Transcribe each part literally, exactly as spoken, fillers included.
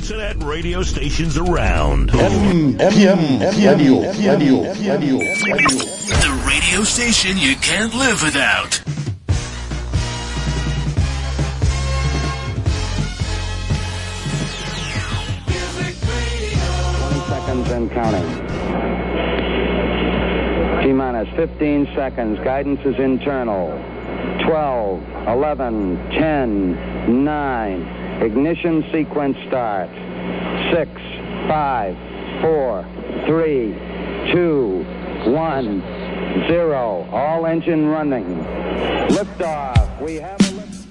internet radio stations around. M P M Radio, Radio, Radio, Radio. The radio station you can't live without. twenty seconds and counting. T-minus fifteen seconds. Guidance is internal. twelve, eleven, ten, nine. Ignition sequence start. six, five, four, three, two, one, zero. All engine running. Liftoff. We have a lift.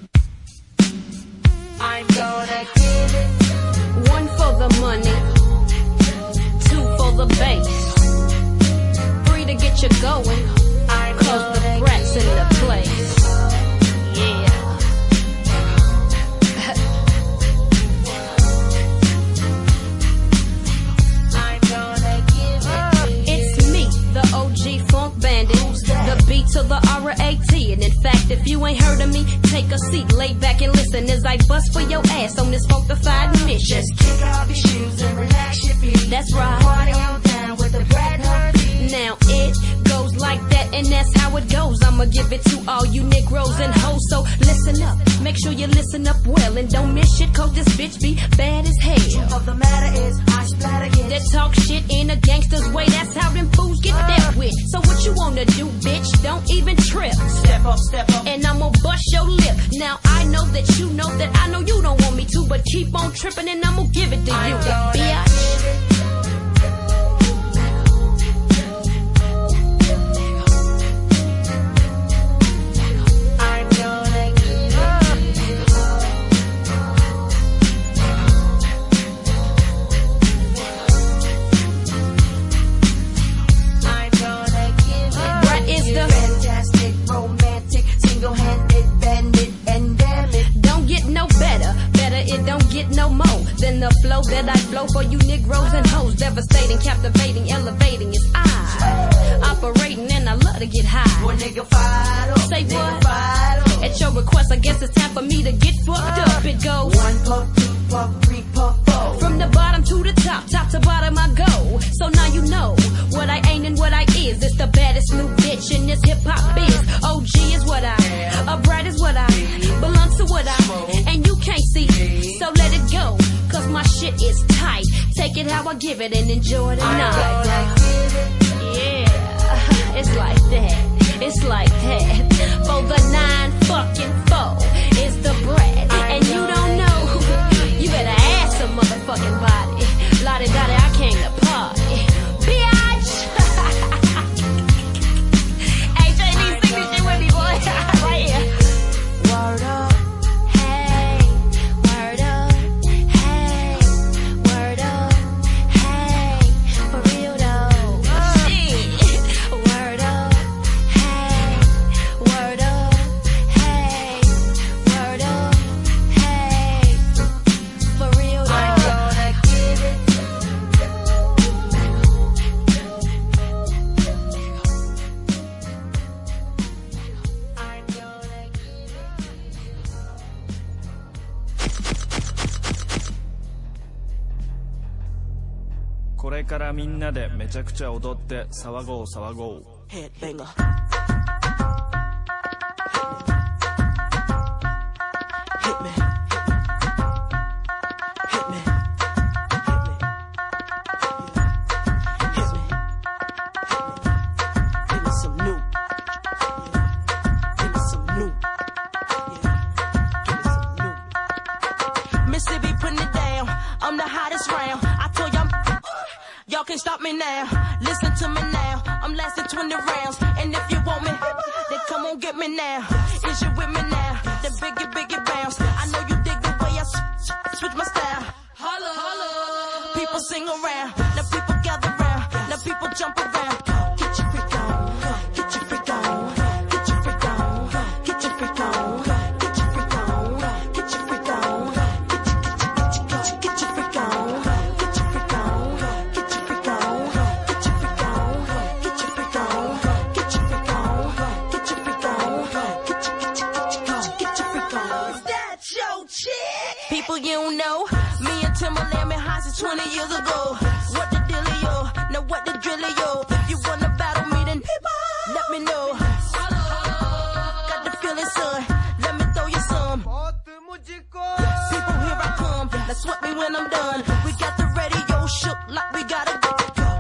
I'm gonna give it one for the money, two for the bass, three to get you going, cause the brat's in the place. Yeah. I'm gonna give it. It's me, the O G Funk Bandit, the beat to the R A T. And in fact, if you ain't heard of me, take a seat, lay back and listen as I bust for your ass on this funkified mission. Just kick off your shoes and relax your feet. That's right. Party on down with the Brad Heartbeat. Now it goes like that, and that's how it goes. I'ma give it to all you Negroes and hoes, so listen up. Make sure you listen up well and don't miss shit, cause this bitch be bad as hell. Truth of the matter is, I splatter again. That talk shit in a gangster's way, that's how them fools get dealt with. So what you wanna do, bitch? Don't even trip. Step up, step up. And I'ma bust your lip. Now I know that you know that I know you don't want me to, but keep on tripping and I'ma give it to you, bitch. The flow that I flow for you Negroes and hoes, devastating, captivating, elevating. It's I operating and I love to get high. Boy, nigga, fired up. Say nigga, what? Fired up. At your request, I guess it's time for me to get fucked up. It goes one puff, two puff, three puff, four. From the bottom to the top, top to bottom I go. So now you know what I ain't and what I is. It's the baddest new bitch in this hip hop biz. O G is what I, a bright is what I, belong to what I, and you can't see. So let it go. Cause my shit is tight. Take it how I give it and enjoy the night. Yeah, it's like that. It's like that. For the nine fucking four is the bread. And you don't know, you better ask some motherfucking body. Lottie Dottie, I came to party. Bitch! Hey, J D, sing this shit with me, boy. Right here. Word up. これからみんなでめちゃくちゃ踊って騒ごう騒ごう。Headbanger. Hit me. Hit me. Hit me. Give me some new. Give me some new. Give me some new. Mississippi putting it down. I'm the hottest round. I told y'all. Y'all can't stop me now. Listen to me now. I'm lasting twenty rounds. And if you want me, then come on get me now. Is you with me now? The biggie, biggie bounce. I know you dig the way I sw- switch my style. Holla, holla. People sing around. Now people gather round. Now people jump around. Get your freak on. Get your freak on. Get your freak on. Get your freak on. Get your freak on. Get your freak on. Get your, get your, get your, get your freak on. Get your freak on. Get your freak on. Get your freak on. Get your freak on. Get your freak on. Get your freak on. Get your, get your, get your, get your freak on. Is that your chick? People you know, me and Timberland. when I'm done. We got the radio shook like we gotta go.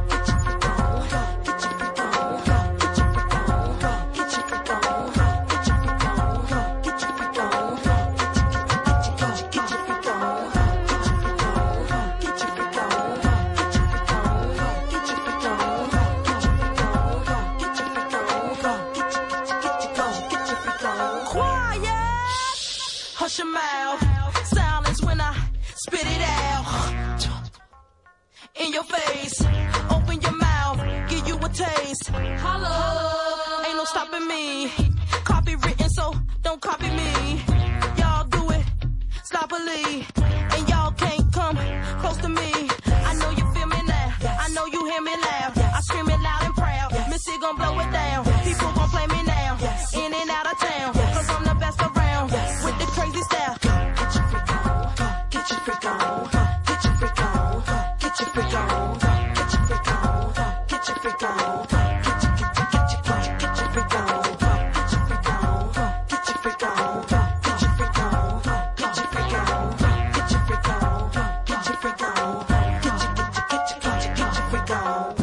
Hush your mouth, silence when I spit it out. In your face, open your mouth, give you a taste. Holla, ain't no stopping me. Copy written, so don't copy me. Y'all do it sloppily, and y'all can't come close to me. I know you feel me now, I know you hear me loud. I scream it loud and proud, Missy gon' blow it down. People gon' play me now, in and out of town, cause I'm the best around, with the crazy style. Get your freak on, get your freak on, get your freak on, get your freak on, get your freak on, get your freak on, get your get your get your get your freak on, get your freak on, get your freak on, get your freak on, get your freak on, get your freak on, get your freak on, get your get your get your get your get your freak on.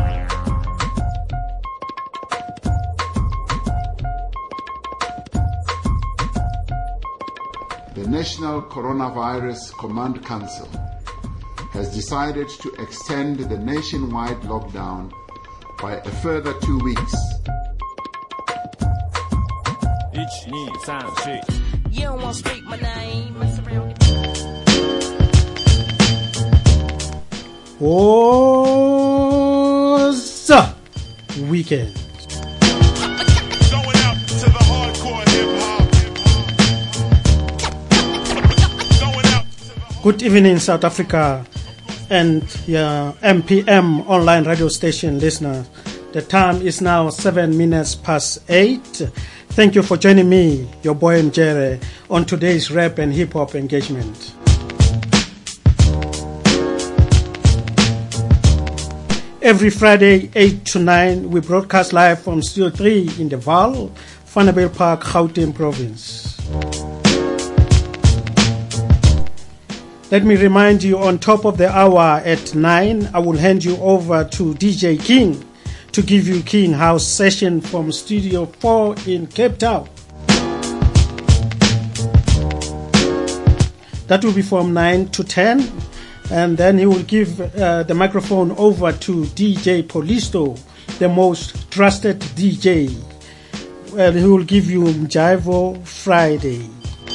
The National Coronavirus Command Council has decided to extend the nationwide lockdown by a further two weeks. You don't want to speak my name. What's up, weekend? Going out to the hardcore hip-hop. Good evening, South Africa and your M P M online radio station listeners. The time is now seven minutes past eight. Thank you for joining me, your boy Mjere, on today's rap and hip-hop engagement. Every Friday, eight to nine, we broadcast live from Studio three in the Vaal, Vanderbijl Park, Gauteng Province. Let me remind you, on top of the hour at nine, I will hand you over to D J King to give you King House session from Studio four in Cape Town. That will be from nine to ten, and then he will give uh, the microphone over to D J Polisto, the most trusted D J. Well, he will give you Mjivo Friday.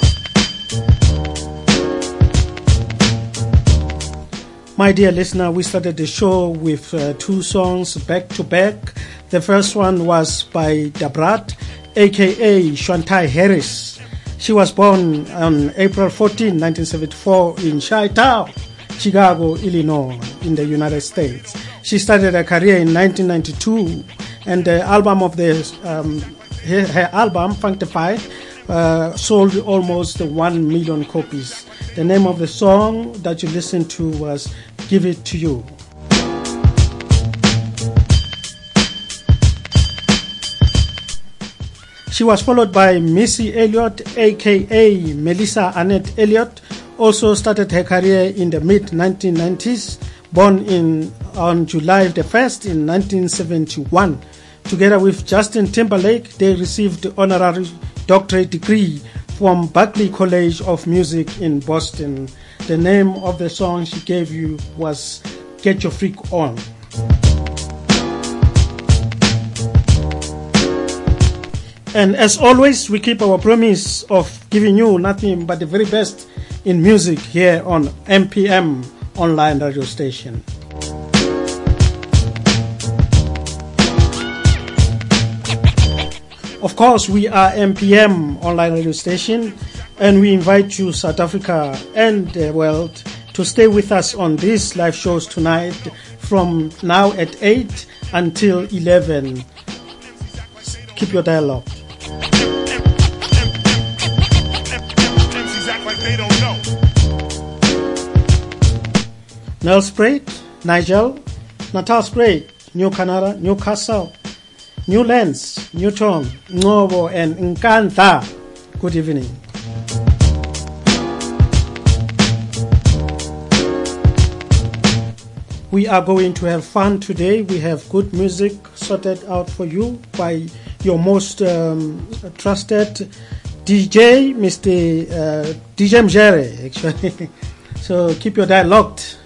My dear listener, we started the show with uh, two songs back to back. The first one was by Dabrat, aka Shantai Harris. She was born on April fourteenth, nineteen seventy-four in Chi-Town, Chicago, Illinois, in the United States. She started her career in nineteen ninety-two, and the album of the um, her, her album, Functified, uh, sold almost one million copies. The name of the song that you listened to was Give It To You. She was followed by Missy Elliott, aka Melissa Annette Elliott, also started her career in the mid nineteen nineties, born in on July the first in nineteen seventy-one. Together with Justin Timberlake, they received the honorary doctorate degree from Berklee College of Music in Boston. The name of the song she gave you was Get Your Freak On. And as always, we keep our promise of giving you nothing but the very best in music here on M P M online radio station. Of course, we are M P M online radio station, and we invite you, South Africa and the world, to stay with us on these live shows tonight from now at eight until eleven. Keep your dialogue. Nell Sprague, Nigel, Natal Sprague, New Canada, Newcastle, Newlands, Newton, Ngobo, and Nkandla. Good evening. We are going to have fun today. We have good music sorted out for you by your most um, trusted D J, Mister Uh, D J Mjere, actually. So keep your dial locked.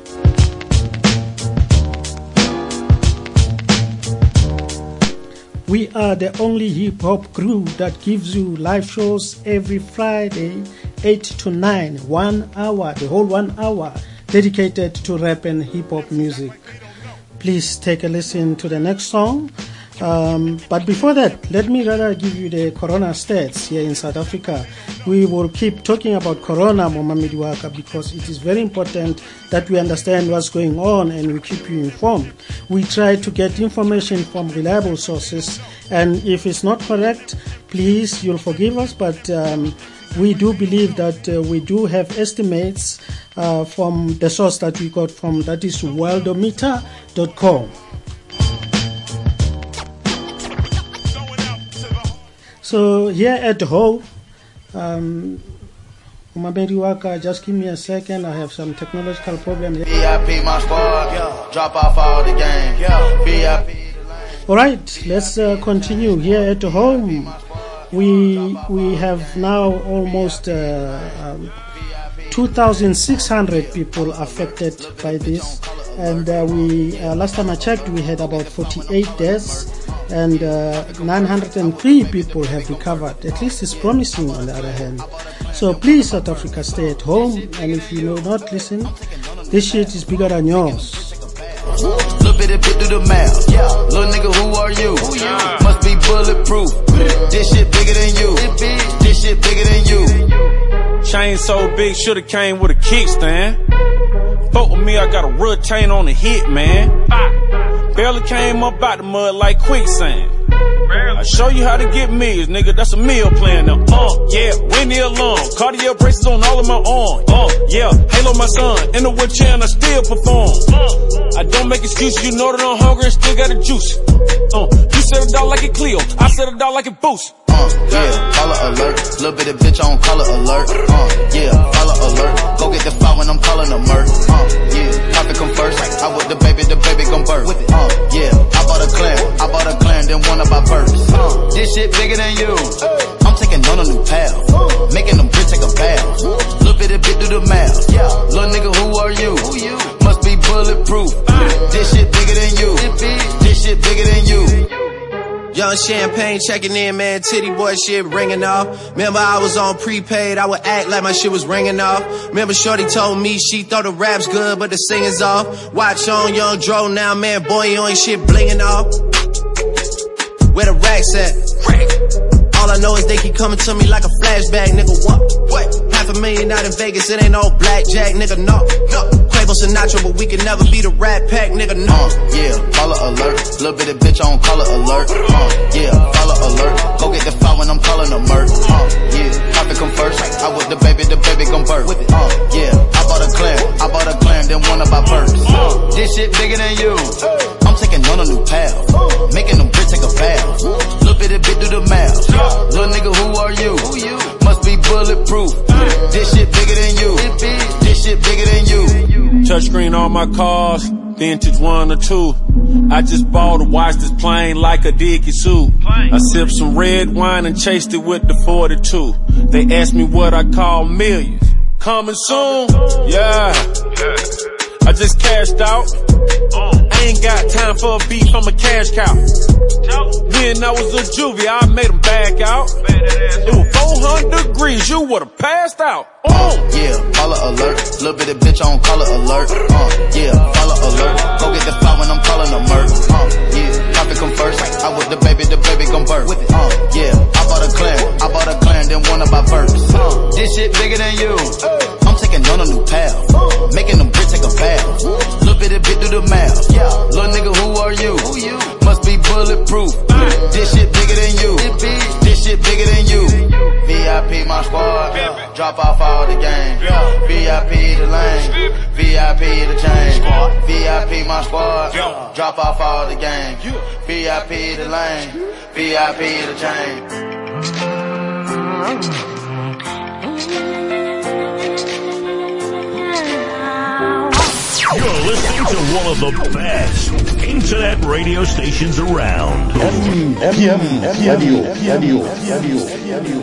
We are the only hip-hop crew that gives you live shows every Friday, eight to nine, one hour, the whole one hour, dedicated to rap and hip-hop music. Please take a listen to the next song. Um, but before that, let me rather give you the corona stats here in South Africa. We will keep talking about corona, Momamedi Waka, because it is very important that we understand what's going on and we keep you informed. We try to get information from reliable sources, and if it's not correct, please, you'll forgive us, but um, we do believe that uh, we do have estimates uh, from the source that we got from, that is worldometer dot com. So here at home, um, Momamedi Waka, just give me a second. I have some technological problems. V I P my squad, yeah. Drop off all the game. Yeah. V I P. All right, let's uh, continue here at home. We we have now almost uh, um, two thousand six hundred people affected by this, and uh, we uh, last time I checked, we had about forty-eight deaths. And uh, nine hundred three people have recovered. At least it's promising on the other hand. So please, South Africa, stay at home. And if you will not listen, this shit is bigger than yours. Look at it, bit through the mouth. Yeah. Little nigga, who are you? Who you? Must be bulletproof. This shit bigger than you. This shit bigger than you. Chain so big, shoulda came with a kickstand. Fuck with me, I got a real chain on the hit, man. Barely came up out the mud like quicksand. I show you how to get meals, nigga, that's a meal plan now. Uh, yeah, Winnie alarm, cardio braces on all of my arms. Uh, yeah, Halo my son, in the wheelchair and I still perform. Uh, I don't make excuses, you know that I'm hungry and still got the juice. Uh, you said it out like it Cleo, I said it out like it Boost. Uh, yeah, caller alert, little bit of bitch on caller alert. Uh, yeah, caller alert, go get the file when I'm calling a murk. Uh, yeah, profit come first, I with the baby, the baby gon' birth. Uh, yeah, I bought a clan, I bought a clan, then one of my birds. Uh, this shit bigger than you. I'm taking on a new path, making them bitch take a bath. Little bit of bit through the mouth. Little nigga, who are you? Must be bulletproof. This shit bigger than you. This shit bigger than you. Young Champagne checking in, man, titty boy shit ringing off. Remember I was on prepaid, I would act like my shit was ringing off. Remember Shorty told me she thought the rap's good, but the singing's off. Watch on Young Dro now, man, boy, you ain't shit blinging off. Where the racks at? All I know is they keep coming to me like a flashback, nigga, what? What? Half a million out in Vegas, it ain't all blackjack, nigga, no, no. Sinatra, but we can never be the Rat Pack, nigga, no. Uh, yeah, caller alert, little bit of bitch on caller alert. Uh, yeah, caller alert, go get the file when I'm calling a murk. Uh, yeah, profit come first, I with the baby, the baby gon' birth. Uh, yeah, I bought a clan, I bought a clan, then one of my birds. Uh, this shit bigger than you. I'm taking on a new path, making them bitch take a bath. Little bit of bit through the mouth. Little nigga, who are you? Must be bulletproof. This shit bigger than you. This shit bigger than you. Touchscreen on my cars, vintage one or two. I just bought a watch this plane like a Dickie suit. I sipped some red wine and chased it with the forty-two. They asked me what I call millions. Coming soon, yeah. I just cashed out. I ain't got time for a beef, I'm a cash cow. When I was a juvie, I made them back out. It was four hundred degrees, you would've passed out. Uh, yeah, caller alert, little bit of bitch on caller alert. Uh, yeah, caller alert, go get the file when I'm calling a murk. Uh, yeah, profit come first, I with the baby, the baby gon' birth. Uh, yeah, I bought a clan, I bought a clan, then one of my birds. Uh, this shit bigger than you. I'm taking on a new path, making them bitch take a bath. Little bit of bit through the mouth. Little nigga, who are you? Must be bulletproof. This shit bigger than you. This shit bigger than you. V I P my squad, drop off all the game. V I P the lane, V I P the chain. V I P my squad, drop off all the game. V I P the lane, V I P the chain. You're listening to one of the best internet radio stations around. M P M Radio, Radio, Radio, Radio.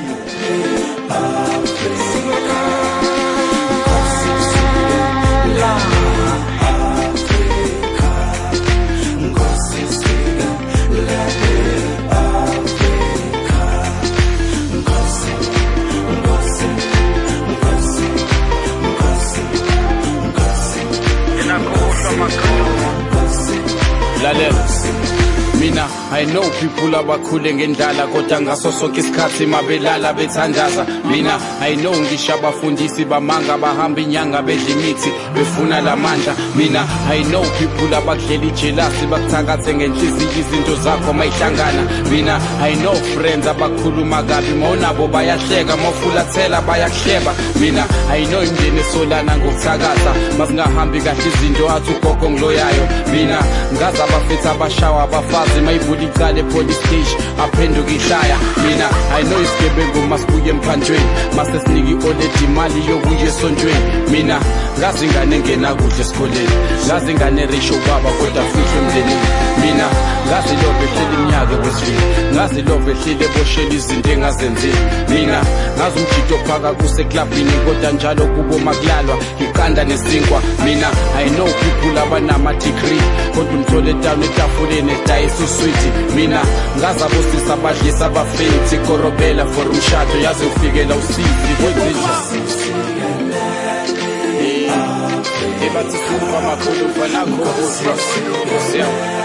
Lalela mina I know people abakhule ngendala kodwa ngaso sonke isikhathi mabelala bethandaza mina I know ngisho abafundisi bamanga bahamba inyanga bedla imithi befuna lamandla mina I know people abadlela ijelasi bakuthakathe ngenhliziyo izinto zakho mayihlangana mina I know friends abakhuluma kabi monabo bayahleka mofulathela bayakuhleba mina I know imndeni esolana ngokuthakatha masingahambi kahle izinto athi ugogo ngiloyayo mina ngaza abafethu abashawa abafazi mayibuli icala police station aphenduka ihlaya mina I know isigebengu masibuye emphanjweni mase siniki oledi imali yokuya esontweni mina ngazi ingane engena kuhle esikoleni ngazi ingane risho baba kodwa fihle emndenini mina ngazi love ehlele iminyaka wesifika ngazi love ehlele boshela izinto engazenzile mina ngazi umjito phaka kuse clubini kodwa njalo kubo makulalwa iqanda nesinkwa mina I know people abanama degree kodwa umthole down etafuleni edayisa usweet mina ngazi abosisa abadlisa abafethi korobela for umshado yaze ufikela usizi kwenzenja ebathi suka makhulufa nakho usiyam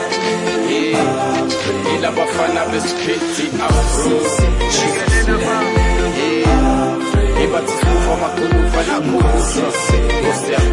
ila bafana besikhethi afro ebathi suka makhulufa nakho usiyam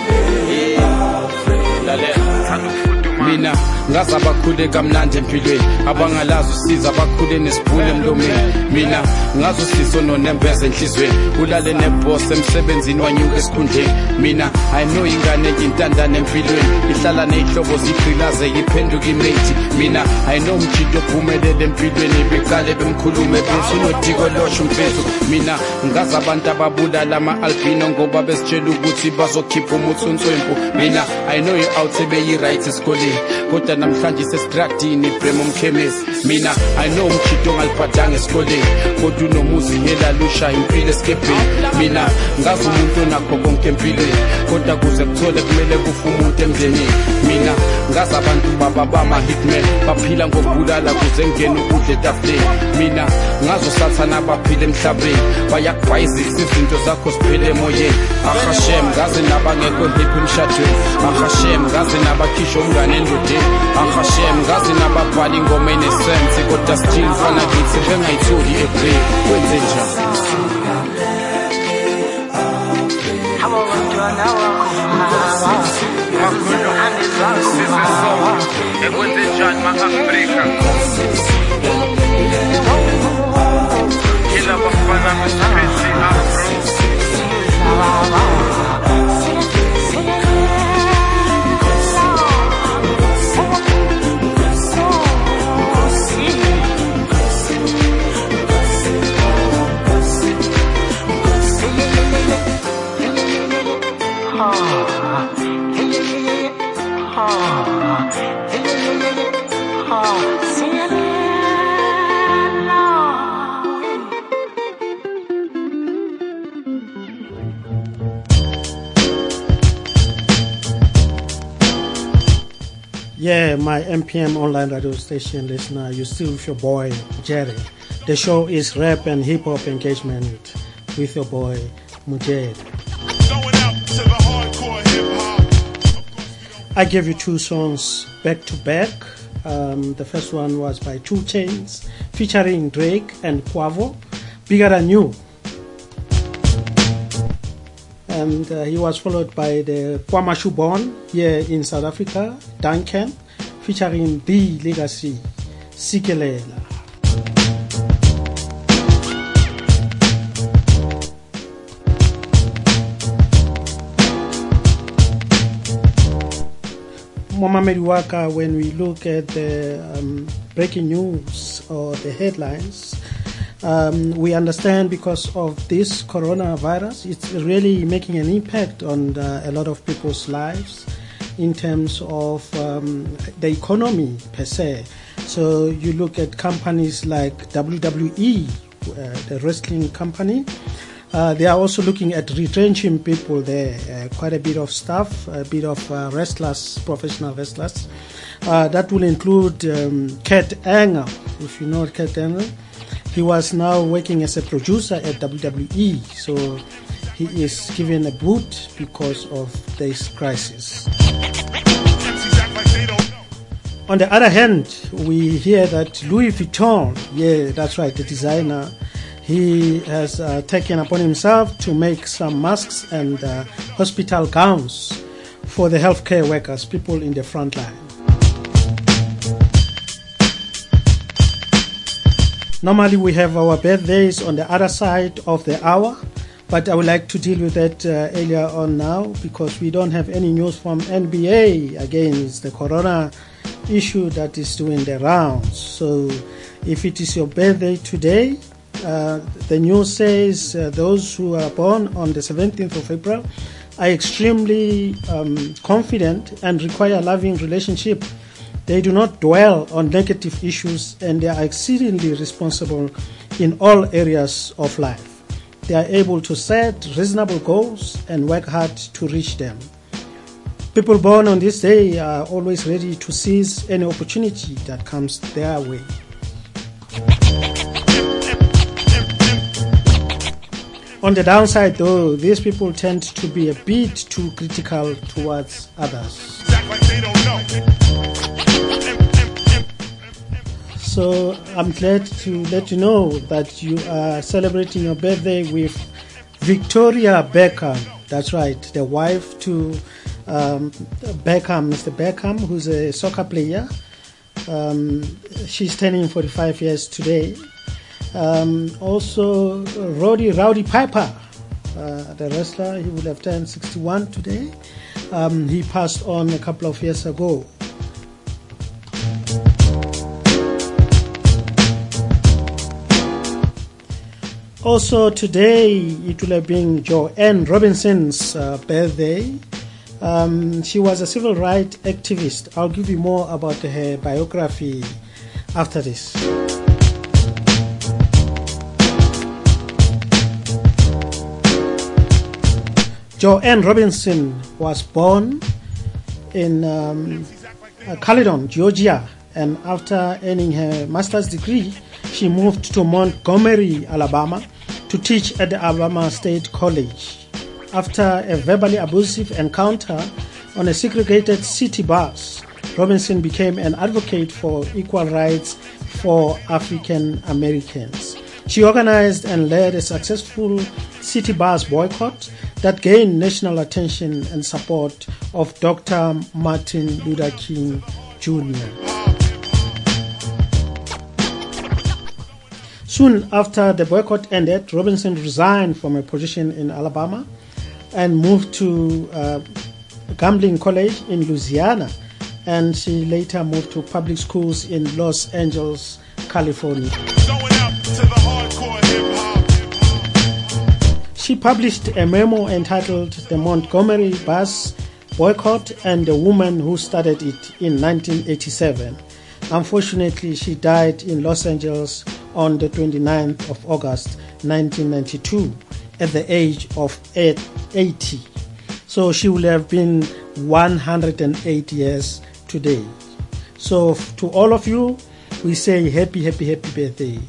lalela mina ngazi abakhule kamnandi empilweni abangalazi usiza abakhule nesibhule emlomeni mina ngazi usizo nonembeza enhlizweni ulale neboss emsebenzini wanyuka esikhundleni mina I know ingane intandane empilweni ihlala nezihlobo zigqilaze iphenduka imate mina I know umjito ophumelele empilweni beqale bemkhulume bese unodiko losho umfethu mina ngazi abantu ababulala ama-albino ngoba besitshela ukuthi bazokhipha umuthuntswempu mina I know i-out ebeyi right esikoleni kodwa namhlanje sesidragdini bremo mkhemesi mina I know umjito ngaliphathanga esikoleni kodwa unomuzi hela lusha impilo eskhebheni mina ngazi umuntu onakho konke empilweni kodwa kuze kuthole kumele kufa umuntu emndenini mina ngazi abantu baba bama-hitman baphila ngokubulala kuze ngene ukudla etafuleni mina ngazi usathana baphila emhlabeni bayakubhayizisa izinto zakho ziphele emoyeni ahashem ngazi nabangekho hip emshadweni ahashem ngazi nabakhishwa umngane endodeni ahashem ngazi nababhala ingoma enesense kodwa still fana kithi bengayitholi egree kwenze njani Ekwenze njani ma-Afrika kila bafana besikhethi afro Yeah, my M P M online radio station listener, you still with your boy Jerry. The show is rap and hip hop engagement with your boy Mujeri. Going out to the hardcore hip hop. I gave you two songs back to back. Um, the first one was by two Chainz featuring Drake and Quavo, Bigger Than You. And uh, he was followed by the Kwamashu Born here in South Africa, Duncan, featuring The Legacy, Sikelela. Mama Mediwaka, when we look at the um, breaking news or the headlines, Um, we understand because of this coronavirus, it's really making an impact on uh, a lot of people's lives. in terms of um, the economy per se. So you look at companies like W W E, uh, the wrestling company. Uh, they are also looking at retrenching people there, uh, quite a bit of staff, a bit of uh, wrestlers, professional wrestlers. Uh, that will include um, Kurt Angle, if you know Kurt Angle. He was now working as a producer at W W E, so he is given a boot because of this crisis. On the other hand, we hear that Louis Vuitton, yeah, that's right, the designer, he has uh, taken upon himself to make some masks and uh, hospital gowns for the healthcare workers, people in the front line. Normally we have our birthdays on the other side of the hour, but I would like to deal with that uh, earlier on now because we don't have any news from N B A. Again, it's the corona issue that is doing the rounds. So if it is your birthday today, uh, the news says uh, those who are born on the seventeenth of April are extremely um, confident and require a loving relationship. They do not dwell on negative issues and they are exceedingly responsible in all areas of life. They are able to set reasonable goals and work hard to reach them. People born on this day are always ready to seize any opportunity that comes their way. On the downside, though, these people tend to be a bit too critical towards others. So I'm glad to let you know that you are celebrating your birthday with Victoria Beckham. That's right, the wife to um, Beckham, Mister Beckham, who's a soccer player. Um, she's turning forty-five years today. Um, also, Roddy Rowdy Piper, uh, the wrestler, he would have turned sixty-one today. Um, he passed on a couple of years ago. Also today, it will have been Joanne Robinson's uh, birthday. Um, she was a civil rights activist. I'll give you more about her biography after this. Joanne Robinson was born in um, Caledon, Georgia, and after earning her master's degree, she moved to Montgomery, Alabama, to teach at the Alabama State College. After a verbally abusive encounter on a segregated city bus, Robinson became an advocate for equal rights for African Americans. She organized and led a successful city bus boycott that gained national attention and support of Doctor Martin Luther King Junior Soon after the boycott ended, Robinson resigned from a position in Alabama and moved to uh, Grambling College in Louisiana, and she later moved to public schools in Los Angeles, California. She published a memo entitled The Montgomery Bus Boycott and the Woman Who Started It in nineteen eighty-seven. Unfortunately, she died in Los Angeles on the twenty-ninth of August nineteen ninety-two at the age of eighty. So she will have been one hundred eight years today. So to all of you, we say happy, happy, happy birthday.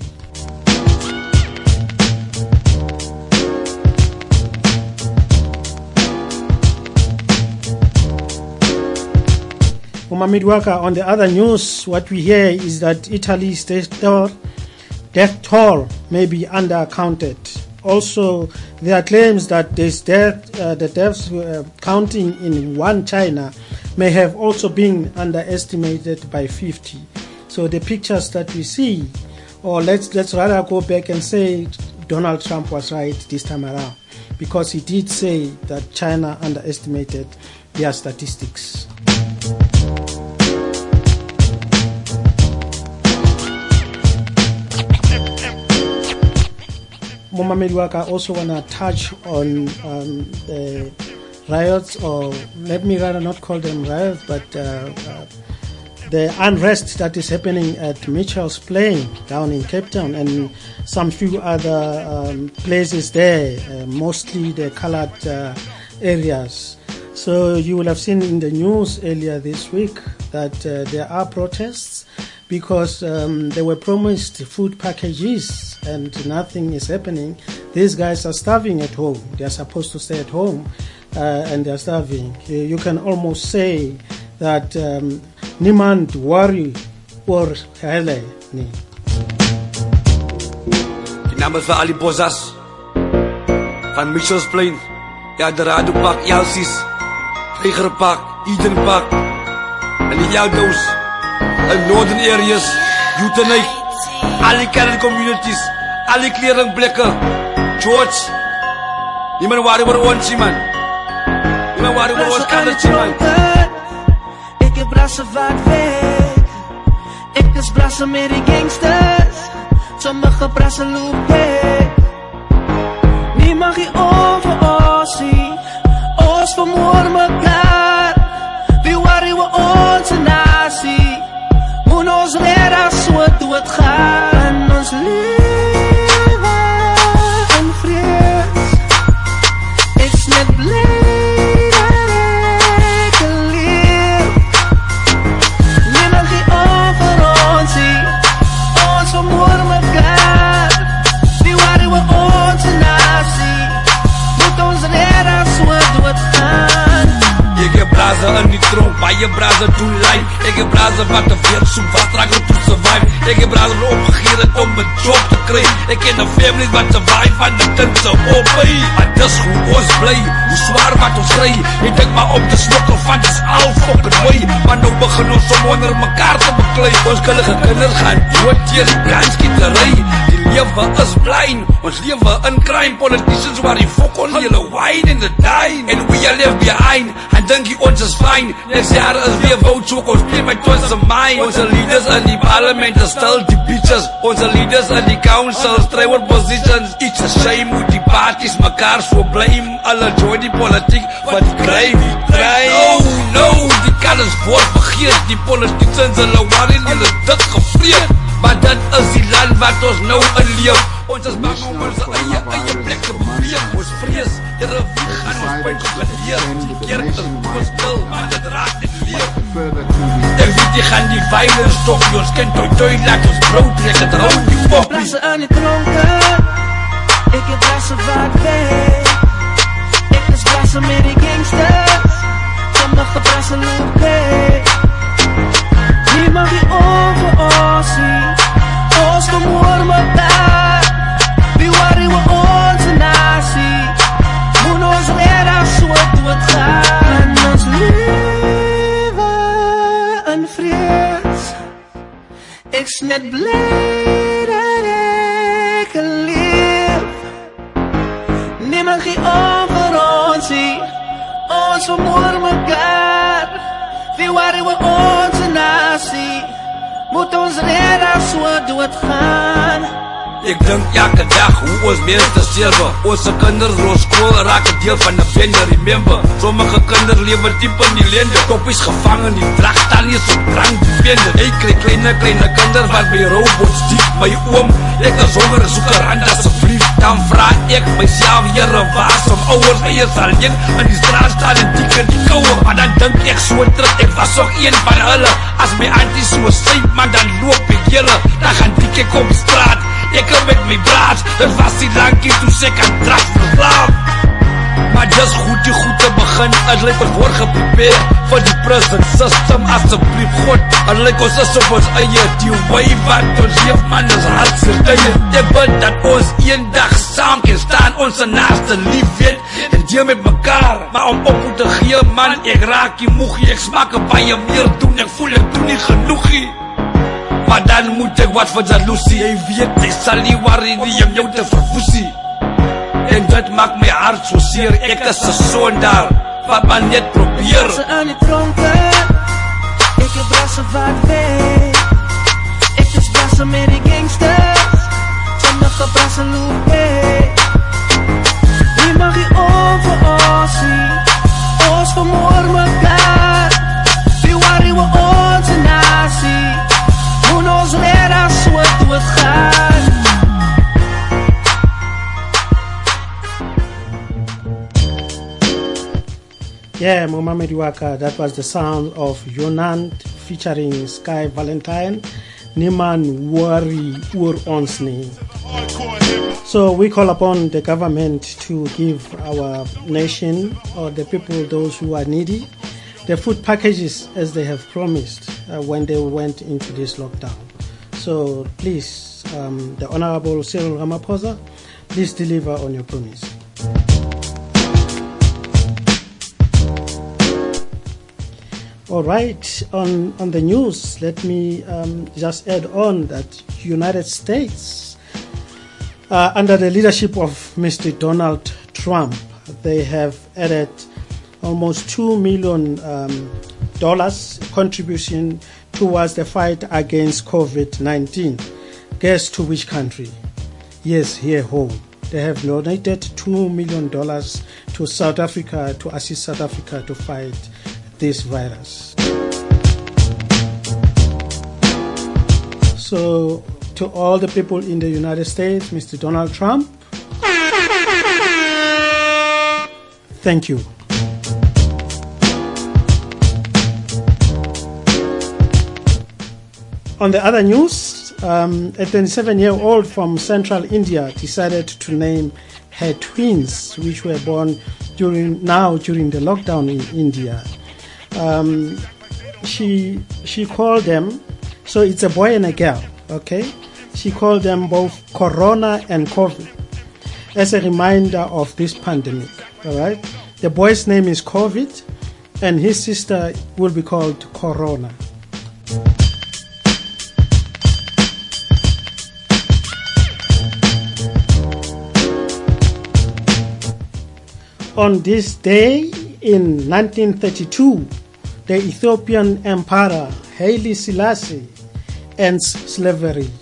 Umamidwaka, on the other news, what we hear is that Italy's death toll, death toll may be undercounted. Also, there are claims that this death, uh, the deaths uh, counting in one China may have also been underestimated by fifty. So the pictures that we see, or let's let's rather go back and say Donald Trump was right this time around, because he did say that China underestimated their statistics. Mohamed Waka, also want to touch on um, the riots, or let me rather not call them riots, but uh, uh, the unrest that is happening at Mitchell's Plain down in Cape Town and some few other um, places there, uh, mostly the colored uh, areas. So you will have seen in the news earlier this week that uh, there are protests because um, they were promised food packages and nothing is happening. These guys are starving at home. They are supposed to stay at home uh, and they are starving. You can almost say that um, niemand worry or hele nie. Die numbers vir al die bossas van Mitchell's Plain, ja, Dorado Park, Elsies, Vlieger Park, Eden Park, en die Yeldoos, in northern areas, Utenijk, al die Karen communities, al die kleringblikke, George, niemand worry oor ons, man. Niemand worry oor ons kandertjie, man. Ik heb brassen vaak weg. Ik is brassen met die gangsters. Sommige brassen loop weg. Nie mag je over ons zien. Ons vermoor mekaar. Wie worry we onze nasie. Moet ons leer als we dood gaan. Ons leven in vrees. Is net blij. In die tronk, baie brazen doen lijn. Ik heb brazen wat te veel soep, wat struggle to survive. Ik heb brazen opgegeerd om een job te krijgen. Ik ken een family wat survive van de tinten op. Maar dis hoe ons blij, hoe zwaar wat ons rij. Ik denk maar op de smokkel van dis al fucking way. Maar nou begin ons om onder mekaar te beklei. Ons kullige kinders gaan dood hier die brandskieterij. Die leven is blind, ons leven in crime. Politicians waar die fok on julle wine in the dine. And we are left behind, en denk je ons is fine. Next jaar is weer vote, so ons play met ons in mind. Onze leaders in die parlement is still die bitches. Onze leaders in die councils, trailer positions. It's a shame hoe die parties mekaar so blame. Alle join die politiek, wat die crime, die crime. No, no, die kan ons woord begeerd. Die politicians, hulle waarin hulle dit gevreed. Maar dit is die land wat ons nou in leef. Ons is bang om ons eie, eie plek te beweeg. Ons vrees, jyre wie gaan ons pijn geleer. Die keer is ons stil, maar dit raak in leef. Ek weet jy gaan die violence stop. Ons kind toi toi, laat ons brood trek, het rauw die pop. Brassen aan die tronken, ik heb brassen vaak weg. Ik is brassen met die gangsters, sommige brassen loop weg. Nie mag je over ons zien, ons vermoor mekaar. Wie worry we onze nasie, moet ons leer als we dood gaan. Ons leven in vrees, ik is net blij dat ik leef. Niemand gaat over ons zien, ons vermoor mekaar. Wie worry we onze nasie, moet ons leer als we dood gaan. Ik denk elke dag hoe ons mensen sterven. Onze kinderen door school raken deel van de bende. Remember, sommige kinderen leven diep in die lende. Koppies gevangen, die dracht dan niet zo drank die bende. Ik kreeg kleine, kleine kinderen wat bij robots diep. Mijn oom, ik is honger, zoek een hand alsjeblieft. Dan vraag ik mezelf hier een waas om ouders en je zal je in die straat staan en dik in die kouwe. Maar dan denk ik zo terug, ik was ook een van hulle. Als mijn auntie zo zijn, maar dan loop ik jelle. Dan gaan die ik op de straat. Ik kom met mijn braad, dat was die lankie toen ik aan draad verslaafd. Maar dat is goed, die goed te begin. Het lijkt ons voor geprepared voor die prison system. Alsjeblieft God, het lijkt ons is op ons eie. Die way wat ons leef man is hartstikke. Ik wil dat ons een dag samen kan staan. Onze naaste lief weet en deel met mekaar. Maar om op te gee man, ik raak die moegie. Ik smaak er bij je meer doen, ik voel ik doe niet genoegie. Maar dan moet ik wat voor jaloezie. Jy weet, jy sal nie worry nie om jou te verwoesie. En dit maakt my hart so seer. Ek is een sondaar, wat maar net probeer. Brassen aan die tronken, ik heb brassen vaak weg. Ik is brassen met die gangsters, sommige brassen loop weg. Wie mag je over ons zien, Momamedi Waka, that was the sound of Yonant featuring Sky Valentine, Niman Wari Ur Onsni. So we call upon the government to give our nation or the people, those who are needy, the food packages as they have promised uh, when they went into this lockdown. So please, um, the Honorable Cyril Ramaphosa, please deliver on your promise. All right, on, on the news, let me um, just add on that United States, uh, under the leadership of Mister Donald Trump, they have added almost two million dollars um, contribution towards the fight against COVID nineteen. Guess to which country? Yes, here home. They have donated two million dollars to South Africa to assist South Africa to fight this virus. So, to all the people in the United States, Mister Donald Trump, thank you. On the other news, um, a twenty-seven-year-old from central India decided to name her twins, which were born during now during the lockdown in India. Um, she she called them, so it's a boy and a girl, okay? She called them both Corona and COVID as a reminder of this pandemic, all right? The boy's name is COVID, and his sister will be called Corona. On this day in nineteen thirty-two, the Ethiopian Emperor Haile Selassie ends slavery.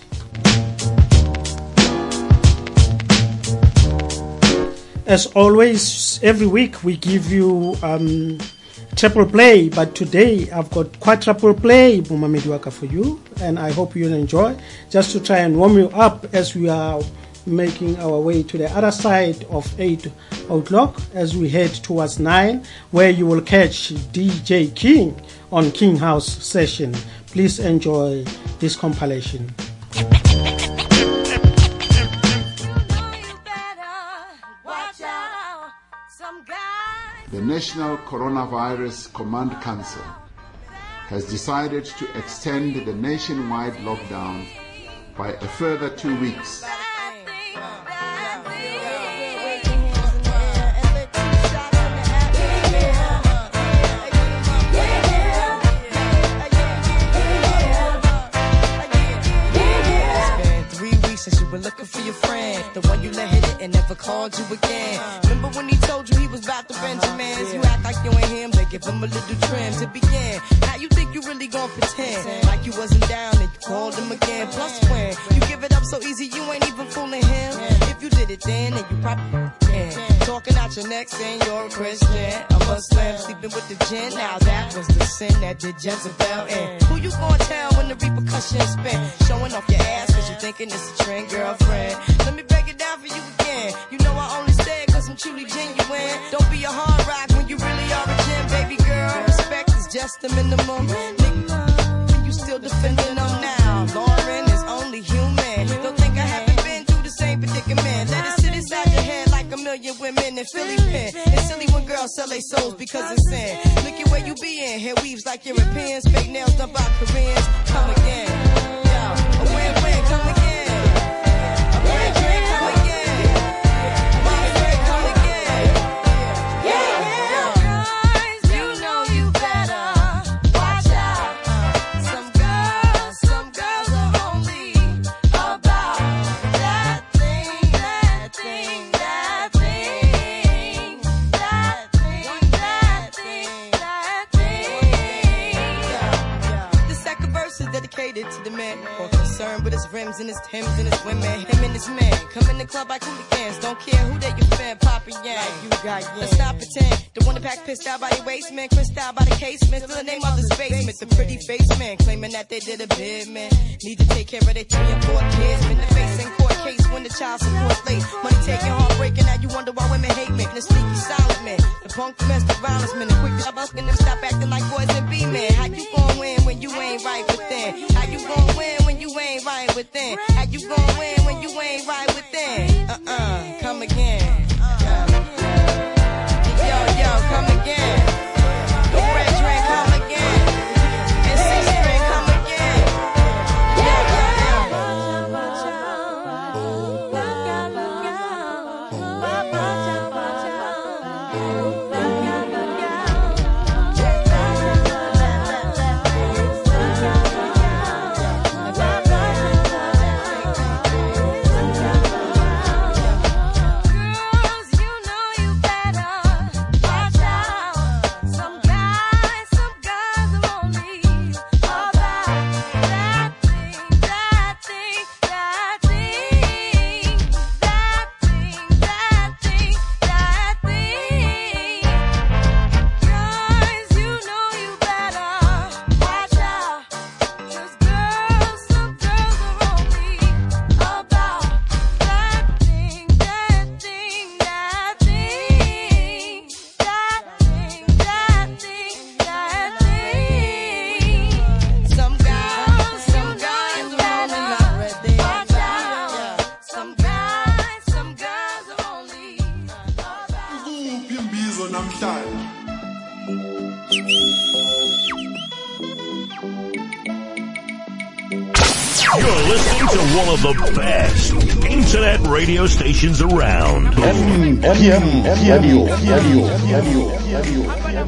As always, every week we give you um, triple play, but today I've got quadruple play, Momamedi Waka, for you, and I hope you'll enjoy, just to try and warm you up as we are making our way to the other side of eight o'clock as we head towards nine, where you will catch D J King on King House Session. Please enjoy this compilation. The National Coronavirus Command Council has decided to extend the nationwide lockdown by a further two weeks. Since you were looking for your friend, the one you let hit it and never called you again. Remember when he told you he was about to Benjamins? You act like you ain't him, they give him a little trim to begin. How you think you really gon' pretend like you wasn't down and you called him again? Plus when you give it up so easy, you ain't even fooling him. If you did it then, then you probably can. Talking out your neck saying you're a Christian, a Muslim, sleeping with the gin. Now that was the sin that did Jezebel in. Who you gonna tell when the repercussions spin? Showing off your ass cause you thinking it's a trend, girlfriend. Let me break it down for you again. You know I only stay cause I'm truly genuine. Don't be a hard rock when you really are a gem, baby girl. Respect is just the minimum. Nigga, you still defending them now. Lauren is only human. Don't think I haven't been through the same predicament. Let it sit inside your head like a million women in Philly pen. It's silly when girls sell their souls because it's sin. Look at where you be in. Hair weaves like Europeans. Fake nails done by Koreans. Come again. Yo, a win-win, come again. To the man, more concerned with his rims and his Timbs and his women. Him and his man come in the club like hooligans. Don't care who they your fan, Papa Yang. You got yeah. Let's not pretend. The one that pack pissed out by the waist man, crissed out by the casement. Still the name of his basement. The pretty face man claiming that they did a bid man. Need to take care of their three and four kids. Been the face in court case when the child support late. Money taking, heartbreaking, now you wonder why women hate men. The sneaky silent man, the punk domestic violence man, the quick to stop them stop acting like boys and be men. How you gon' win when you ain't right within? How you gon' win when you ain't right within? How you gon' win when you ain't right within? Uh-uh, come again. Yo, yo, come again. The red drink, come again. And six string, come again. Yo, yo, You're listening to one of the best internet radio stations around. M M Radio, Radio, Radio, Radio, Radio.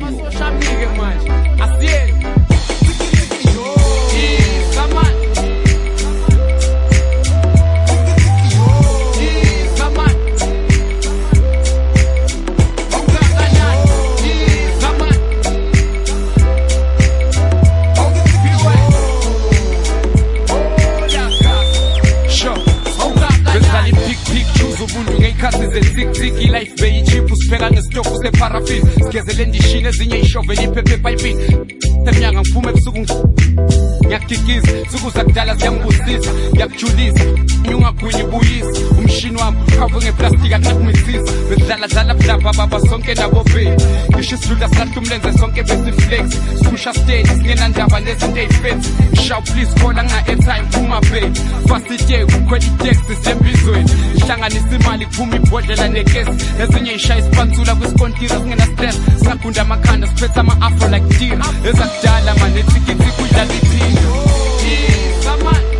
Zigzigi life beyichiphu sipheka ngesitofu separafini sigezele endishini ezinye ishoveli iphephe epayipini emnyaka ngiphume ebusuku ngiyagigiza suku zakudala ziyangibusisa ngiyakujulisa ungagwinyi buyisa umshini wami ukhave ngeplastic akunakumisiza bedlala dlala budlabha baba sonke nabo be ngisho isidlula silahle umlenze sonke besiflex sikusha stage singenandaba nezinto eyifensi shout please call nga airtime phuma be fast day ukhwela itaxi sembizweni ihlanganisa imali kuphuma ibhodlela negesi ezinye ishaya isipansula kwisikontira singena stress singagunda amakhanda siphetha ama-afro like deer ezakudala mane etikiti kuyidlala ithina Come on.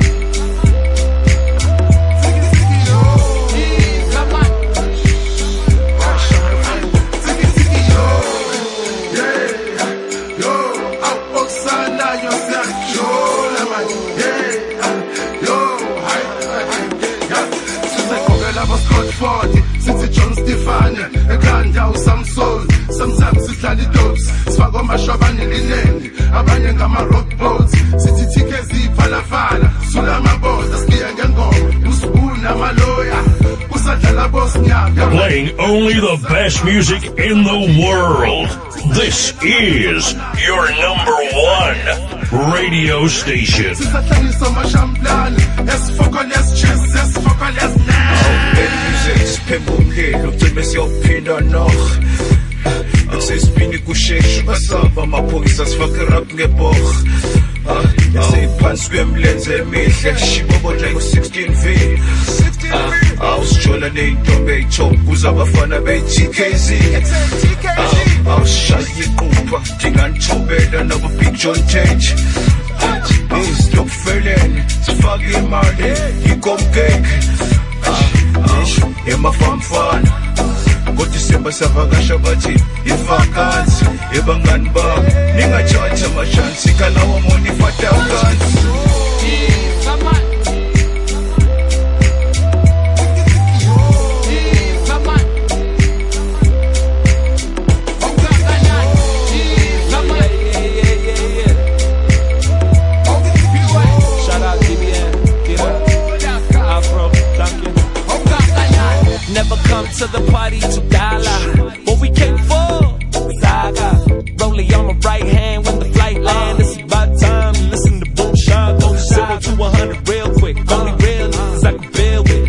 Since John Stefani, a grand house, some soul, sometimes it's like the dopes. Swagoma Shabani Lineni, Abanyanga rock boats, City Tikezi, Palafana, Sulama Boss, the Ski and Go, Uspuna Maloya, Usatala Bosnia. Playing only the best music in the world. This is your number one radio station. Pembum hier, op de mes jou pinda nog. Ek sê spini kushesh, basaba maphoyisa sifakera ngeboch. Ek sê phansi kwemlenze emihle, shibobo like sixteen V. Awusjola neyintombi eyitop kuzabafana beyi-T K Z. Awushaya iqupha, ndinganithobela nabo Big John Tate. Isitokfeleni, sifake imali, ikomkeke. Emafamfana ngoDisemba savakasha bathi ivakansi ebangani bami ningatshatha amashansi kalawo moni fatakansi Never come to the party to dollar. What we came for, saga. Rolling on the right hand when the flight land. It's about time. Listen to boom shot. Go zero to one hundred real quick. Only real niggas I can build with.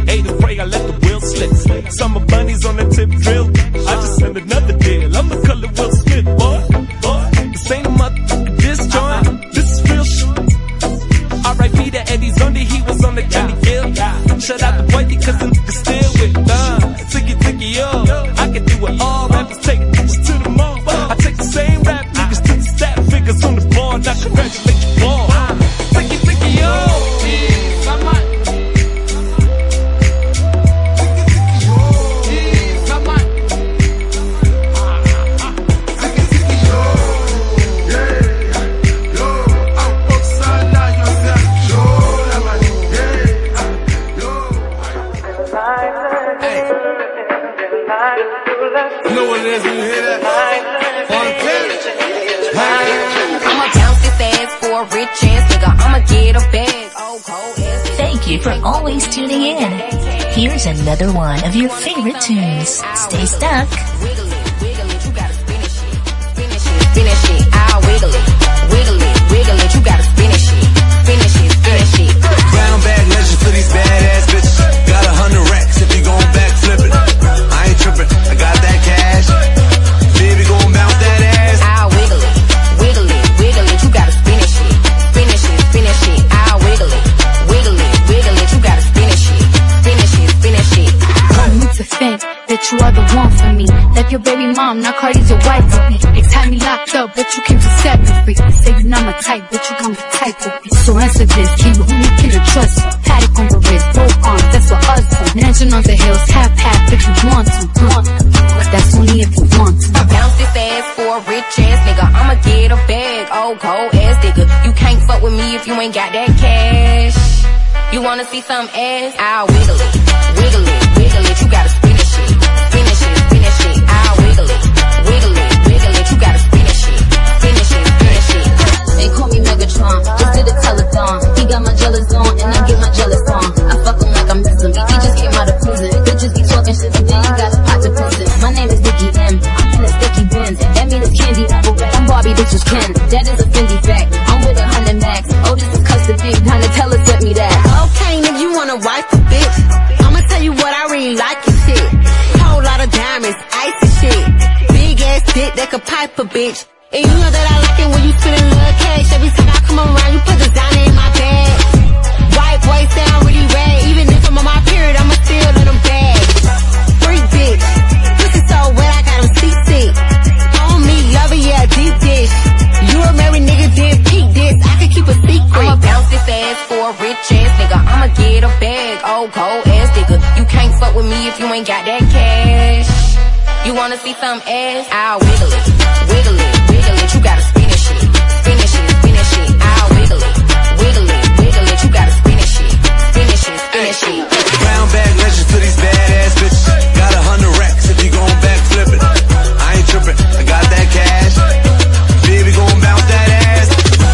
I'ma bounce this ass for a rich ass nigga. I'ma get a bag. Oh, cold ass. Thank you for always tuning in. Here's another one of your favorite tunes. Stay stuck. Wiggle it, wiggle it, you gotta finish it. Finish it, finish it. I'll wiggle it, wiggle it, wiggle it, you gotta finish it. Finish it, finish it. Brown bag legends for these badass bitches. Got a hundred racks if you gon' back flip it. I ain't trippin', I got that cash. Baby gon' bounce that ass. I'll wiggle it, wiggle it, wiggle it, you gotta finish it. Finish it, finish it. I'll wiggle it, wiggle it, wiggle it, you gotta finish it. Finish it, finish it. Want me to think that you are the one for me. Left your baby mom, now Cardi's your wife to be. Ex had me locked up, but you came to set me free. Say you're not my type, but you come to type with me. So answer this, can you, who you can I trust you? Paddock on the wrist, both arms, that's for us to. Mansion on the hills, half half if you want to. Want to. But that's only if you want to. I bounce this ass for a rich ass nigga. I'ma get a bag, oh cold ass nigga. You can't fuck with me if you ain't got that cash. You wanna see some ass? I'll wiggle it, wiggle it, wiggle it, you gotta finish it. Finish it, finish it, I'll wiggle it, wiggle it, wiggle it, you gotta finish it. Finish it, finish it. They call me Megatron, just did a telethon. He got my jealous on, and I get my jealous on. I fuck him like I'm missing me, he just came out of prison. Bitches be talking shit, but then you got a pot to piss it. My name is Vicky M, I'm in a sticky Benz. That mean it's candy apple red. I'm Barbie, this is Ken, that is a Fendi fact. I'm with a hundred max, oh this is custom big, Donatella sent me that. Okay, if you wanna wife a bitch, I'ma tell you what I really like and shit. Whole lot of diamonds, ice and shit. Big ass dick that could pipe a bitch. And you know that I like it when you spendin' little cash. Every time I come around, you put designer in my bag. White boys sound really rad. Even if I'm on my period, I'ma still let them bag. Freak bitch, pussy so wet I got them seasick. On me, love it, yeah, deep dish. You a married nigga, then peak this. I can keep a secret. I'ma bounce this ass for a rich ass nigga. I'ma get a bag, oh cold ass nigga. You can't fuck with me if you ain't got that cash. You wanna see some ass? I'll wiggle it, wiggle it, wiggle it, you gotta finish it. Finish it, finish it, I'll wiggle it, wiggle it, wiggle it, you gotta finish it. Finish it, finish it. Brown bag legends for these badass bitches. Got a hundred racks if you gon' back flip it. I ain't trippin', I got that cash. Baby gon' bounce that ass.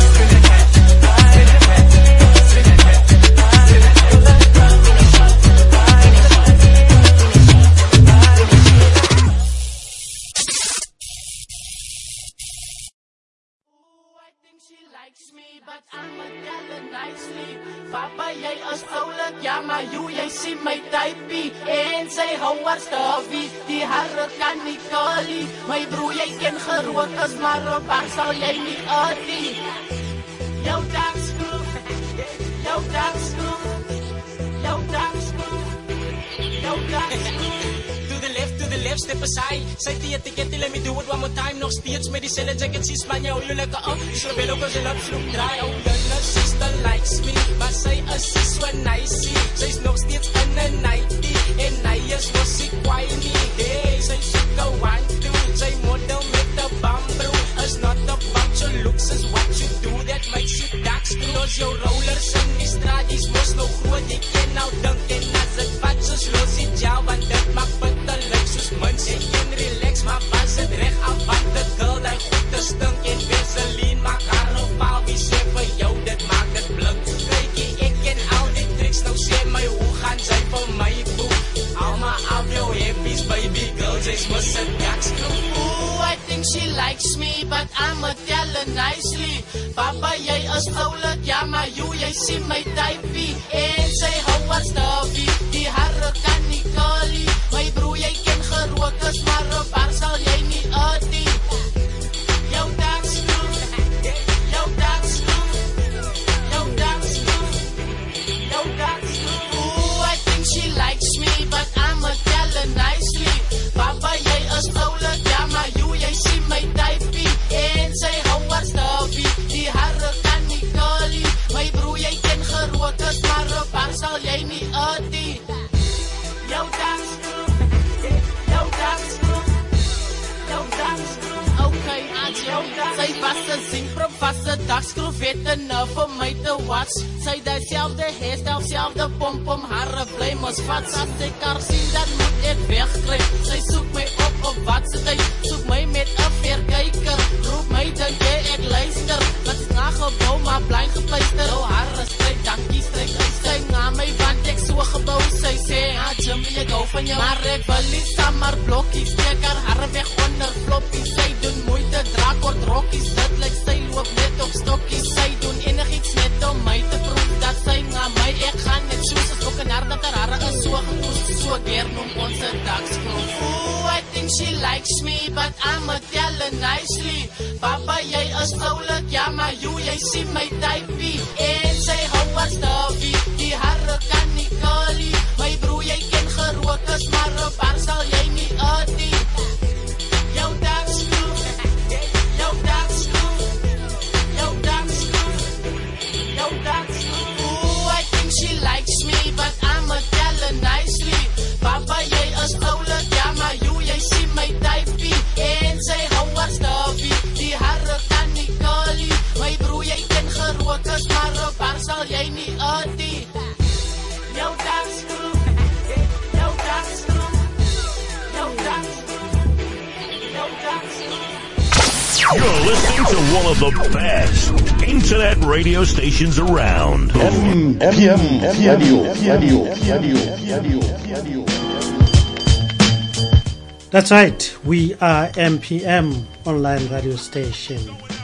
But I'ma tell her nicely. Papa, jy is oulik, ja, maar you, jy sien my typie. En sy hou haar stofie, die harre kan nie kolie. My broer, jy ken gerook is, maar op haar sal jy nie oorie. Jou dansgroep, jou dansgroep, jou dansgroep, jou dansgroep. To the left, to the left, step aside. Say the etiquette, let me do it one more time. Nog steeds met die selle jacket, sie Spanje, hou jy lekker op. So bello, cause jy lap, sloep, draai. Oh, jylle sister likes me, maar sy is sie so nicey. Sy's nog steeds in a nightie, en hy is nog sie kwaai nie. Hey, sy soek a one, two, sy model met a bamboo. Is not about your looks, is what you do that makes you dark screw. Cause jou rollers in die straat, die is mos nog groot. Jy ken nou dink, en as het vat soos los die jou, want dit maak bitter lyk soos mens. Jy ken relax, maar was het reg af, want dit girl, die goed te stink. En Vaseline maak haar nou paal, wie sê vir jou, dit maak dit blink. Kykie, ek ken al die tricks, nou sê my, hoe gaan sy vir my boek? Alma af jou happies, baby girl, jy's mos a dakscrew. Ooh, I think she likes me, but I'ma tell her nicely. Papa, jy is oulik, ja, maar you, jy sien my typie. En sy hou haar stofie, die harre kan nie kolie. My broer, jy ken gerook is, maar op haar sal jy nie oorie. Jou dansgroep, jou dansgroep, jou dansgroep, jou dansgroep. Ooh, I think she likes me, but I'ma tell her nicely. Papa, jy is oulik, ja, maar you, jy sien my typie. En sy hou haar stofie, die harre kan nie kolie. My broer, jy ken gerook is, maar op haar sal jy nie oorie. Jou dansgroep, jou dansgroep, jou dansgroep. Okay, aan jou dans. Sy was een zinkprop, was een dagskroef, weet en nou vir my te watch. Sy die selfde hairstyle, selfde pom-pom, harre bly mos vat. As ek haar sien, dan moet ek wegkryp. Sy soek my op op wat sy tyd, soek my met een verkyker. Roep my, dink jy mokkies, dit lyk sy loop net op stokkies. Sy doen enigiets net om my te proef dat sy na my, ek gaan net soos as ook 'n haar dat haar hare is so getroes, so deur noem ons 'n dagskloof. Ooh, I think she likes me, but I'ma tell her nicely. Papa, jy is oulik, ja, maar you, jy sien my typie. En sy hou wat stafie, die hare kan nie kalie. My broer, jy ken gerook is, maar op haar sal jy nie aardie. Jou dagskloof, jou dagskloof, jou dagskloof, jou dagskloof. Ooh, I think she likes me, but I'ma tell her nicely. Papa, jy is oulik, ja, maar you, jy sien my typie. En sy hou wat stafie, die hare kan nie kalie. My broer, jy ken gerook is, maar op haar sal jy nie aardie. Jou dagskloof, jou dagskloof, jou dagskloof, jou dagskloof. You're listening to one of the best internet radio stations around. M P M Radio, Radio, Radio, Radio, Radio. That's right, we are M P M online radio station.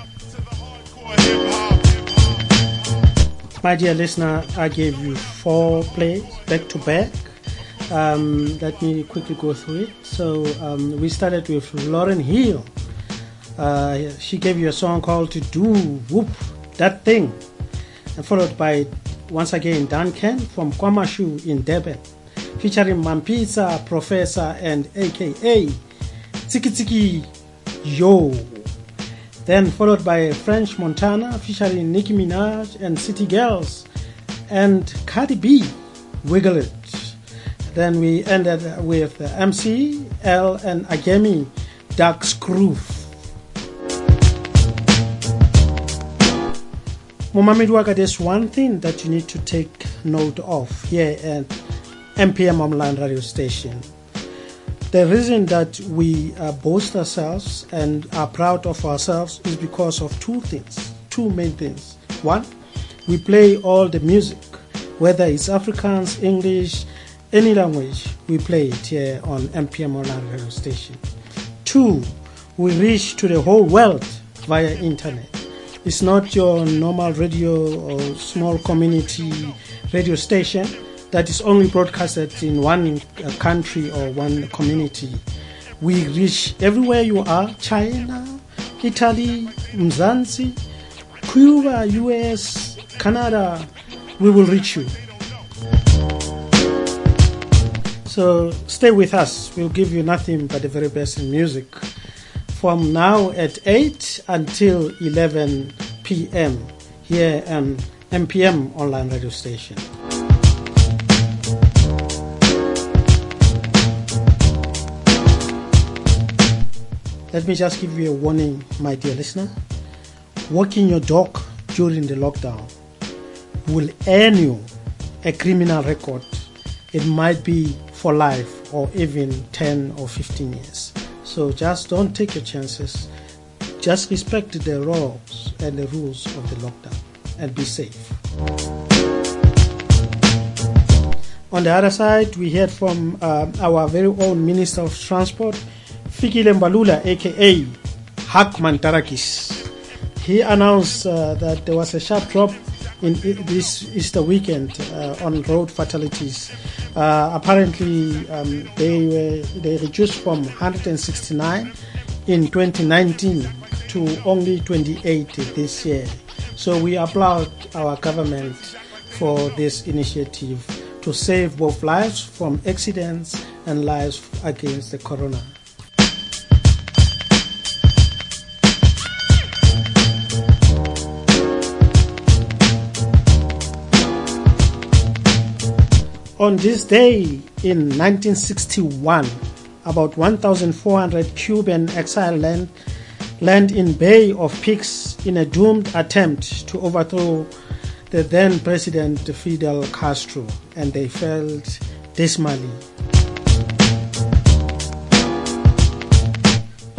My dear listener, I gave you four plays back to back. Um, let me quickly go through it. So um, we started with Lauryn Hill. Uh, she gave you a song called To Do Whoop That Thing, and followed by once again Duncan from Kwamashu in Durban, featuring Mampisa, Professor, and A K A Tiki Tiki Yo. Then followed by French Montana featuring Nicki Minaj and City Girls, and Cardi B, Wiggle It. Then we ended with M C L and Agemi, Dagskloof. Mohamed Waka, there's one thing that you need to take note of here at M P M online radio station. The reason that we uh, boast ourselves and are proud of ourselves is because of two things, two main things. One, we play all the music, whether it's Afrikaans, English, any language, we play it here on M P M online radio station. Two, we reach to the whole world via internet. It's not your normal radio or small community radio station that is only broadcasted in one uh, country or one community. We reach everywhere you are, China, Italy, Mzansi, Cuba, U S, Canada, we will reach you. So stay with us. We'll give you nothing but the very best in music from now at eight until eleven p.m. here on M P M online radio station. Let me just give you a warning, my dear listener. Walking your dog during the lockdown will earn you a criminal record. It might be for life or even ten or fifteen years. So just don't take your chances. Just respect the laws and the rules of the lockdown and be safe. On the other side, we heard from uh, our very own Minister of Transport, Fikile Mbalula, aka Hakman Tarakis. He announced uh, that there was a sharp drop in this Easter weekend uh, on road fatalities. Uh, apparently, um, they were they reduced from one hundred sixty-nine in twenty nineteen to only twenty-eight this year. So we applaud our government for this initiative to save both lives from accidents and lives against the corona. On this day in nineteen sixty-one, about one thousand four hundred Cuban exile land, land in Bay of Pigs in a doomed attempt to overthrow the then President Fidel Castro, and they failed dismally.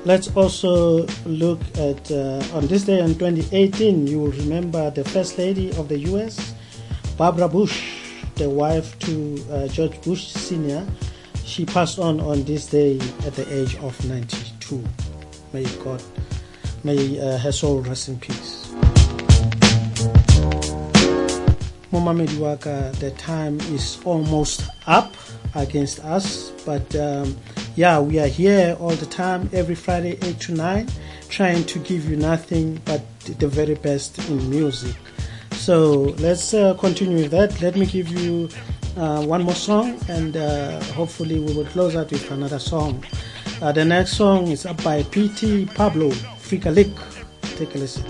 let's also look at, uh, on this day in twenty eighteen, you will remember the First Lady of the U S, Barbara Bush, the wife to uh, George Bush Senior She passed on on this day at the age of ninety-two. May God, may uh, her soul rest in peace. Momamedi Waka, the time is almost up against us, but um, yeah, we are here all the time, every Friday, eight to nine, trying to give you nothing but the very best in music. So let's uh, continue with that. Let me give you uh, one more song, and uh, hopefully we will close out with another song. Uh, the next song is up by P T Pablo, Frika Lick. Take a listen.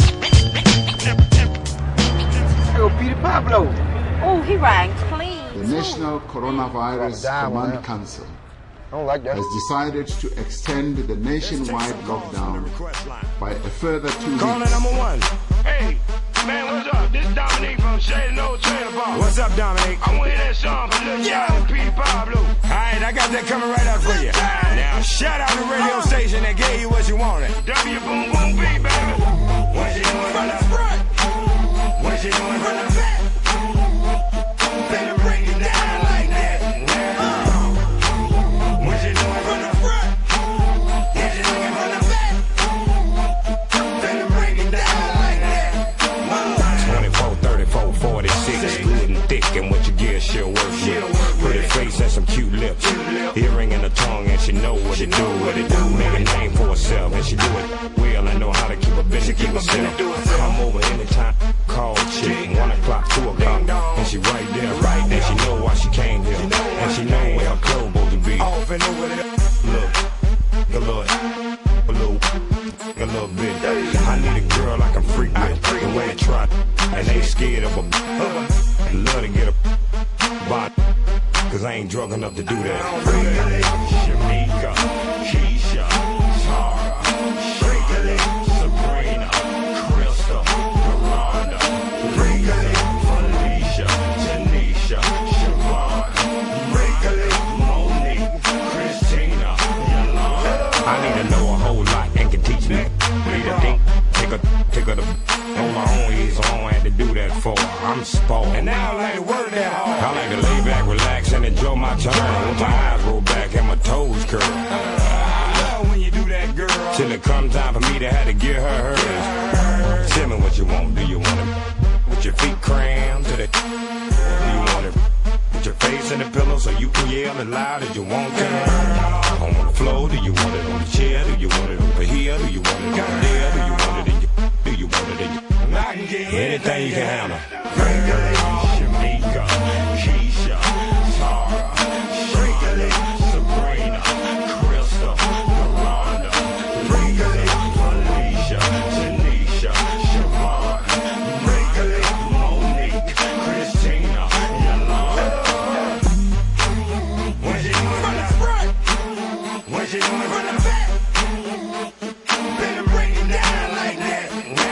Yo, Peter Pablo. Oh, he rang clean. The National Coronavirus Command Council like has decided to extend the nationwide lockdown by a further two weeks. Caller number one. Hey, man, what's up? This Dominique from Shady No Trailer Park. What's up, Dominique? I want to hear that song from Lil Jon and Peter Pablo. All right, I got that coming right out for you. Now, shout out the radio station that gave you what you wanted. W Boom Boom B, baby. What you doing from the front? What you doing from the back? Better break it down like that. What you doing from the front? What you doing from the back? Better break it down like that. twenty-four, thirty-four, forty-six, good and thick, and what you get, she'll work with. Pretty face and some cute lips, earring in her tongue, and she know what to do with it. Make a name for herself, and she do it well. I know how to keep a business, keep herself. Come over anytime, call chick, one o'clock, two o'clock, and she right there, right there. She know why she came here, and she know where her clothes supposed to be. Look, a little, a little, a little bit. I need a girl I can freak with, the way it try, and ain't scared of a love to get a body, cause I ain't drunk enough to do that. Shamika, Keisha, Tara, Shirley, Sabrina, Crystal, Miranda, Regally, Felicia, Janisha, Siobhan, Regally, Monique, Christina, Yolanda. I need to know a whole lot and can teach me. Need a dink, take a, take a, on my own, he's on, had to do that for her. I'm spoiled. And now I like to work that hard. I like to lay back, relax, and enjoy my turn. With my eyes roll back and my toes curl. I love when you do that, girl. Till it comes time for me to have to give her hers. Tell me what you want. Do you want it with your feet crammed to the? Do you want it with your face in the pillow so you can yell as loud as you want to? On the floor, do you want it on the chair? Do you want it over here? Do you want it over there? Do you want it in your? Do you want it in your? Anything you can handle. Shamika, Keisha, Tara, Shirley, Sabrina, Crystal, Miranda, Regally, Felicia, Janisha, Siobhan, Regally, Monique, Christina, Yolanda. When she doing from the front, when she doing from the back, better break it down like that.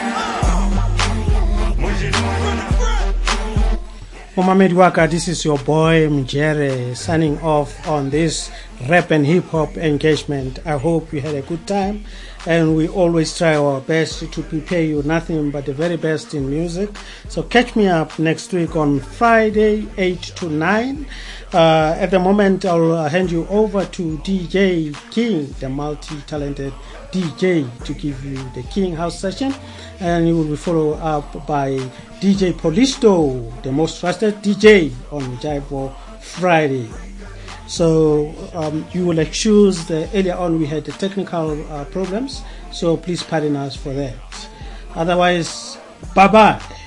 Momamedi Waka, this is your boy Mjere signing off on this rap and hip hop engagement. I hope you had a good time, and we always try our best to prepare you nothing but the very best in music. So catch me up next week on Friday, eight to nine. Uh, at the moment, I'll uh, hand you over to D J King, the multi-talented D J, to give you the King House session, and you will be followed up by D J Polisto, the most trusted D J on Jaibo Friday. So um, you will excuse the earlier on we had the technical uh, problems, so please pardon us for that. Otherwise, bye bye.